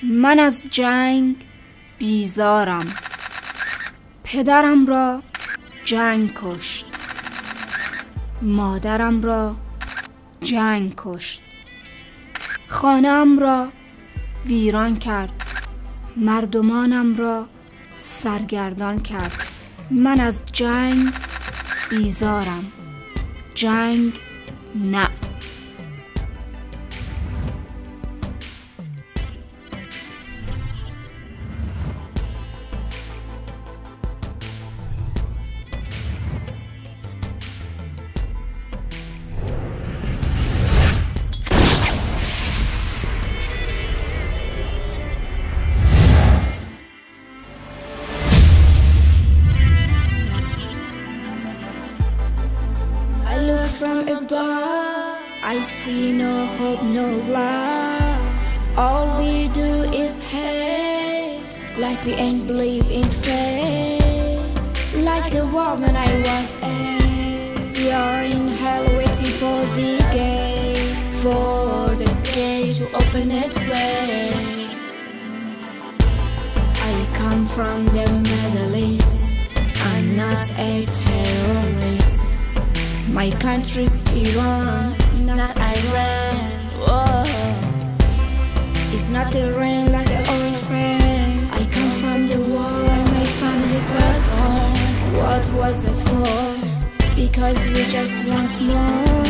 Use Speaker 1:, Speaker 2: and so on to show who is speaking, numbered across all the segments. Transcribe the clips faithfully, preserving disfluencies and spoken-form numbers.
Speaker 1: من از جنگ بیزارم. پدرم را جنگ کشت، مادرم را جنگ کشت، خانه‌ام را ویران کرد، مردمانم را سرگردان کرد. من از جنگ بیزارم، جنگ نه.
Speaker 2: From above, I see no hope, no love. All we do is hate, like we ain't believe in fate. Like the woman I was at, we are in hell waiting for the gate, for the gate to open its way. I come from the Middle East, I'm not a terrorist. My country's Iran, not Iran. Whoa. It's not the rain like an old friend. I come from the war, my family's was on. What was it for? Because we just want more.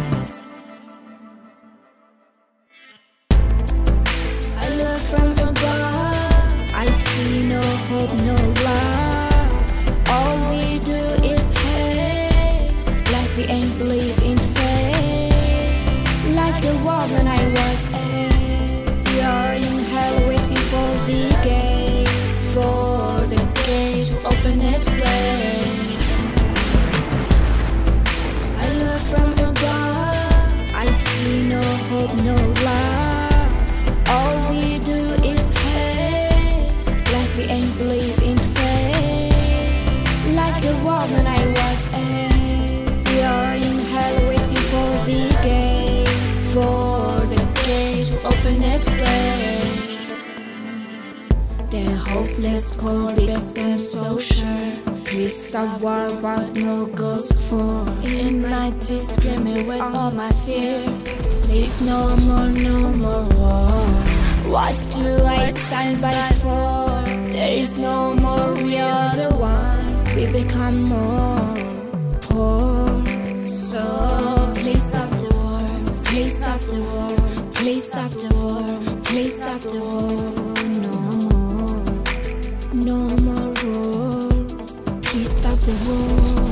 Speaker 2: I look from above, I see no hope, no love. All we do is we ain't believe in fate. Like the woman I was at, we are in hell waiting for the gate, for the gate to open its way. I look from above, I see no hope, no love. All we do is hate, like we ain't believe in fate. Like the woman I was at, we are in hell waiting for the gate, for the gate to open its way. They're hopeless, cold, big and so sure. Please stop war, but no goes for. In night, screaming with all my fears. Please no more, no more war. What do I stand by for? There is no more, we are the one. We become more poor. So please stop the war, please stop the war, please stop the war, please stop the war. No more, no more war. Please stop the war.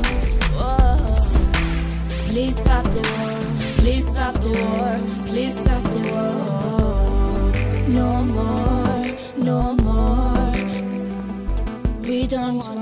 Speaker 2: Please stop the war, please stop the war, please stop the war. No more, no more. We don't want